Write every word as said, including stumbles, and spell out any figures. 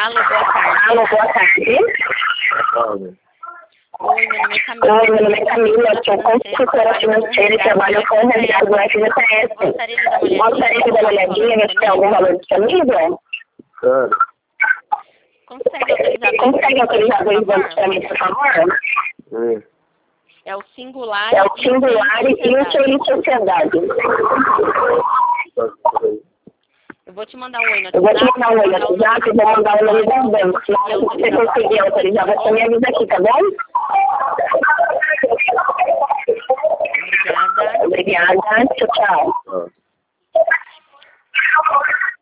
Alô, boa tarde. Alô, boa tarde. Oi, meu nome é Camila. Oi, meu nome é Camila, eu sou consultora financeira e trabalho com resgate do F G T S. Gostaria de dar uma olhadinha? Gostaria de dar uma olhadinha, ver se tem algum valor disponível? Claro. Consegue autorizar Consegue autorizar dois bancos por para mim, por favor? Hum. É o singular, É o singular e o Ser Sociedade. Eu vou te mandar um oi no Eu vou te WhatsApp. mandar um oi no WhatsApp e vou mandar o nome do banco. Se você conseguir autorizar, você me avisa aqui, tá bom? Obrigada. Obrigada. Tchau, tchau. Ah.